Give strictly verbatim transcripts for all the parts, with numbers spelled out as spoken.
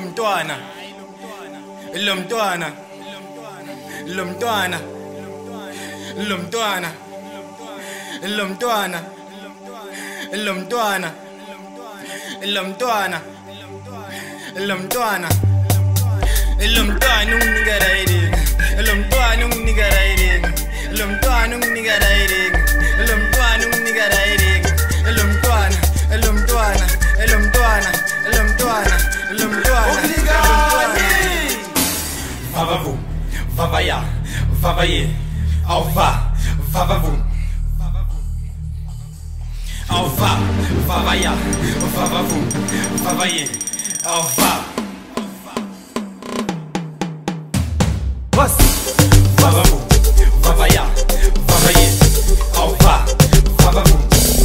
mntwana lo mntwana lo mntwana lo mntwana lo mntwana lo mntwana lo mntwana lo mntwana lo mntwana unginika riding lo mntwana unginika riding lo mntwana unginika riding lo mntwana unginika riding lo mntwana lo mntwana lo mntwana lo mntwana lo mntwana vavavum vavaya vavaye alva vavavum alva vavaya vavavum vavaye alva was vavavum vavaya vavaye alva vavavum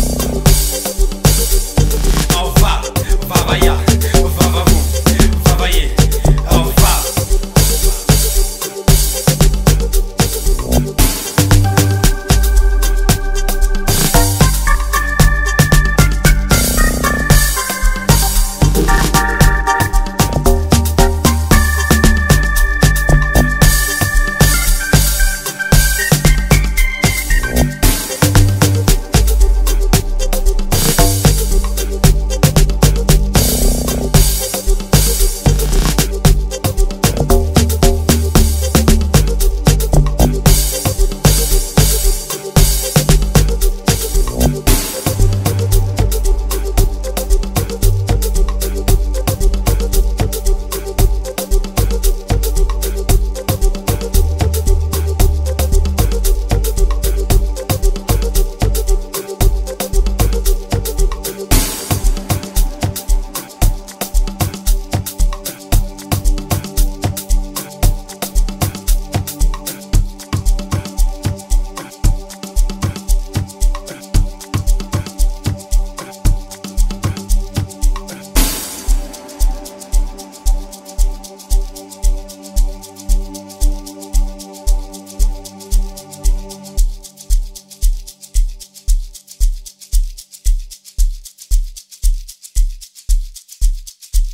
alva vavaya vavavum vavaye alva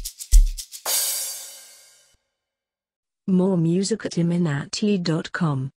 More music at iminati dot com.